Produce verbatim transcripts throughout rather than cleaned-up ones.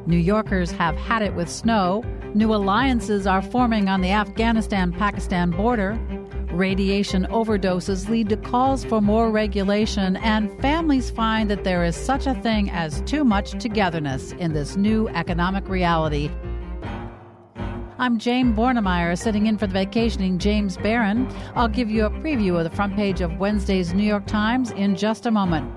New Yorkers have had it with snow. New alliances are forming on the Afghanistan-Pakistan border. Radiation overdoses lead to calls for more regulation, and families find that there is such a thing as too much togetherness in this new economic reality. I'm Jane Bornemeyer, sitting in for the vacationing James Barron. I'll give you a preview of the front page of Wednesday's New York Times in just a moment.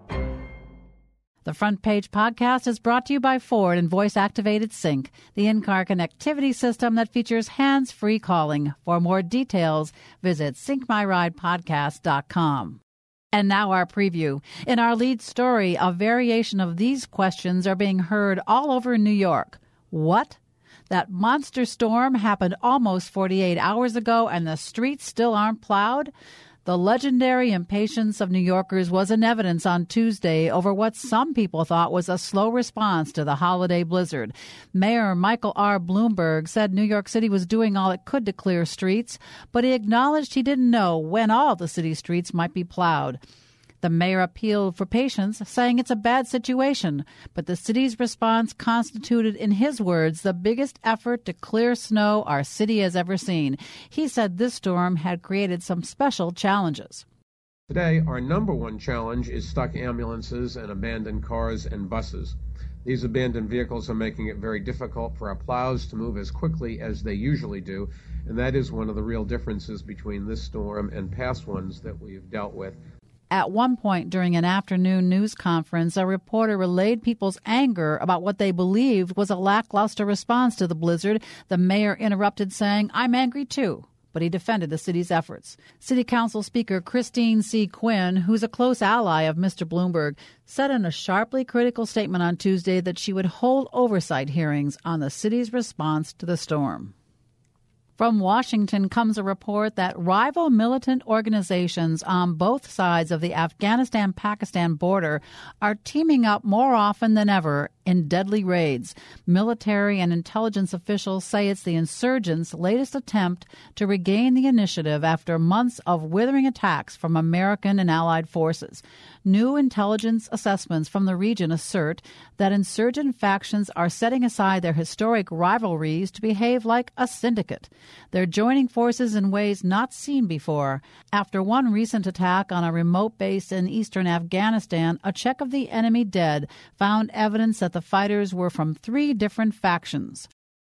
The Front Page podcast is brought to you by Ford and voice-activated Sync, the in-car connectivity system that features hands-free calling. For more details, visit sync my ride podcast dot com. And now our preview. In our lead story, a variation of these questions are being heard all over New York. What? That monster storm happened almost forty-eight hours ago and the streets still aren't plowed? The legendary impatience of New Yorkers was in evidence on Tuesday over what some people thought was a slow response to the holiday blizzard. Mayor Michael R. Bloomberg said New York City was doing all it could to clear streets, but he acknowledged he didn't know when all the city streets might be plowed. The mayor appealed for patience, saying it's a bad situation, but the city's response constituted, in his words, the biggest effort to clear snow our city has ever seen. He said this storm had created some special challenges. Today, our number one challenge is stuck ambulances and abandoned cars and buses. These abandoned vehicles are making it very difficult for our plows to move as quickly as they usually do, and that is one of the real differences between this storm and past ones that we've dealt with. At one point during an afternoon news conference, a reporter relayed people's anger about what they believed was a lackluster response to the blizzard. The mayor interrupted, saying, "I'm angry too." But he defended the city's efforts. City Council Speaker Christine C. Quinn, who's a close ally of Mister Bloomberg, said in a sharply critical statement on Tuesday that she would hold oversight hearings on the city's response to the storm. From Washington comes a report that rival militant organizations on both sides of the Afghanistan-Pakistan border are teaming up more often than ever in deadly raids. Military and intelligence officials say it's the insurgents' latest attempt to regain the initiative after months of withering attacks from American and allied forces. New intelligence assessments from the region assert that insurgent factions are setting aside their historic rivalries to behave like a syndicate. They're joining forces in ways not seen before. After one recent attack on a remote base in eastern Afghanistan, a check of the enemy dead found evidence that the fighters were from three different factions.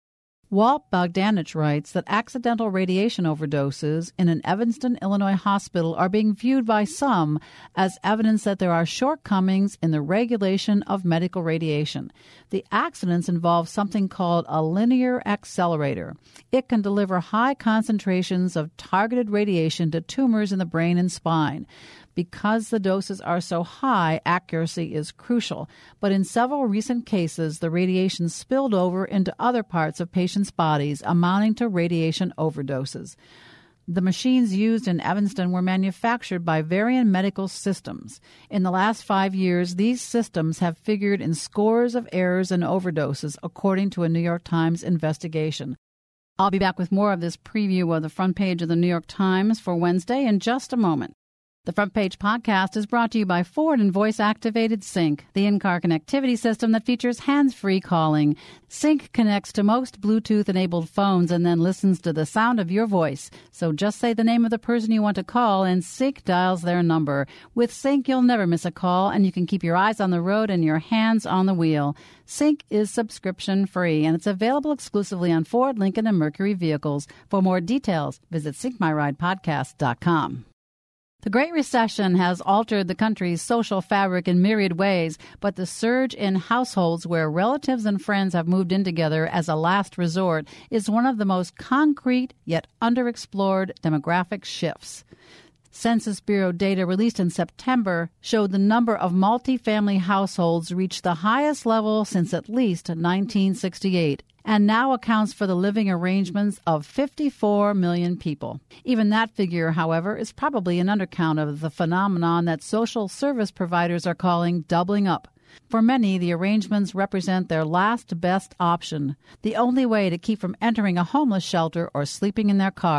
Walt Bogdanich writes that accidental radiation overdoses in an Evanston, Illinois hospital are being viewed by some as evidence that there are shortcomings in the regulation of medical radiation. The accidents involve something called a linear accelerator. It can deliver high concentrations of targeted radiation to tumors in the brain and spine. Because the doses are so high, accuracy is crucial. But in several recent cases, the radiation spilled over into other parts of patients' bodies, amounting to radiation overdoses. The machines used in Evanston were manufactured by Varian Medical Systems. In the last five years, these systems have figured in scores of errors and overdoses, according to a New York Times investigation. I'll be back with more of this preview of the front page of the New York Times for Wednesday in just a moment. The Front Page podcast is brought to you by Ford and voice-activated Sync, the in-car connectivity system that features hands-free calling. Sync connects to most Bluetooth-enabled phones and then listens to the sound of your voice. So just say the name of the person you want to call, and Sync dials their number. With Sync, you'll never miss a call, and you can keep your eyes on the road and your hands on the wheel. Sync is subscription-free, and it's available exclusively on Ford, Lincoln, and Mercury vehicles. For more details, visit sync my ride podcast dot com. The Great Recession has altered the country's social fabric in myriad ways, but the surge in households where relatives and friends have moved in together as a last resort is one of the most concrete yet underexplored demographic shifts. Census Bureau data released in September showed the number of multifamily households reached the highest level since at least nineteen sixty-eight, and now accounts for the living arrangements of fifty-four million people. Even that figure, however, is probably an undercount of the phenomenon that social service providers are calling doubling up. For many, the arrangements represent their last best option, the only way to keep from entering a homeless shelter or sleeping in their cars.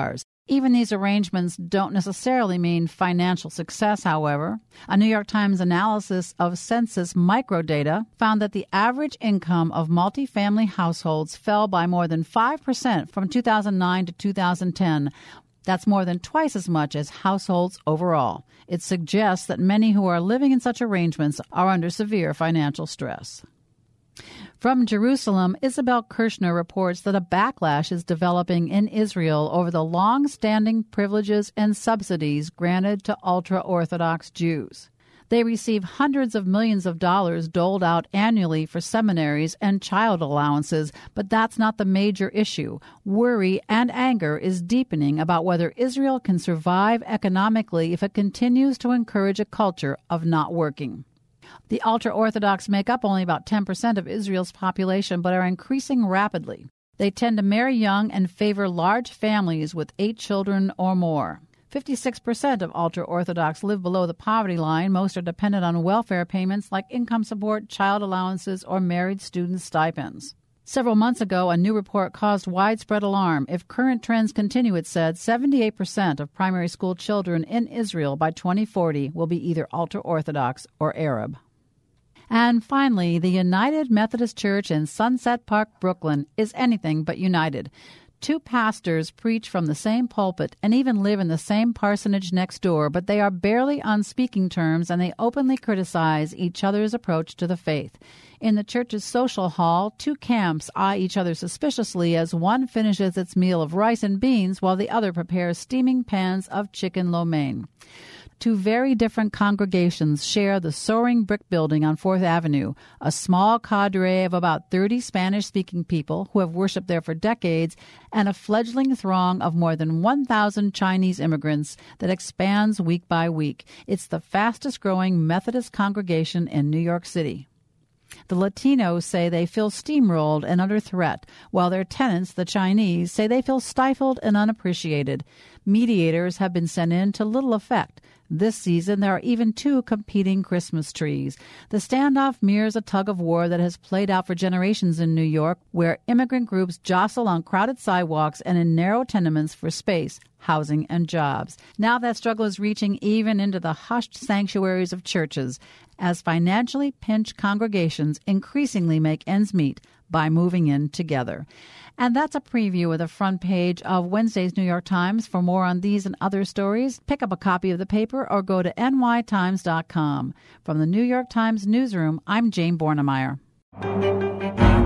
Even these arrangements don't necessarily mean financial success, however. A New York Times analysis of census microdata found that the average income of multifamily households fell by more than five percent from two thousand nine to two thousand ten. That's more than twice as much as households overall. It suggests that many who are living in such arrangements are under severe financial stress. From Jerusalem, Isabel Kirshner reports that a backlash is developing in Israel over the long-standing privileges and subsidies granted to ultra-Orthodox Jews. They receive hundreds of millions of dollars doled out annually for seminaries and child allowances, but that's not the major issue. Worry and anger is deepening about whether Israel can survive economically if it continues to encourage a culture of not working. The ultra-Orthodox make up only about ten percent of Israel's population, but are increasing rapidly. They tend to marry young and favor large families with eight children or more. fifty-six percent of ultra-Orthodox live below the poverty line. Most are dependent on welfare payments like income support, child allowances, or married student stipends. Several months ago, a new report caused widespread alarm. If current trends continue, it said, seventy-eight percent of primary school children in Israel by twenty forty will be either ultra-Orthodox or Arab. And finally, the United Methodist Church in Sunset Park, Brooklyn, is anything but united. Two pastors preach from the same pulpit and even live in the same parsonage next door, but they are barely on speaking terms, and they openly criticize each other's approach to the faith. In the church's social hall, two camps eye each other suspiciously as one finishes its meal of rice and beans while the other prepares steaming pans of chicken lo mein. Two very different congregations share the soaring brick building on Fourth Avenue, a small cadre of about thirty Spanish-speaking people who have worshiped there for decades, and a fledgling throng of more than one thousand Chinese immigrants that expands week by week. It's the fastest-growing Methodist congregation in New York City. The Latinos say they feel steamrolled and under threat, while their tenants, the Chinese, say they feel stifled and unappreciated. Mediators have been sent in to little effect. This season, there are even two competing Christmas trees. The standoff mirrors a tug-of-war that has played out for generations in New York, where immigrant groups jostle on crowded sidewalks and in narrow tenements for space, housing, and jobs. Now that struggle is reaching even into the hushed sanctuaries of churches, as financially pinched congregations increasingly make ends meet by moving in together. And that's a preview of the front page of Wednesday's New York Times. For more on these and other stories, pick up a copy of the paper or go to N Y Times dot com. From the New York Times newsroom, I'm Jane Bornemeyer.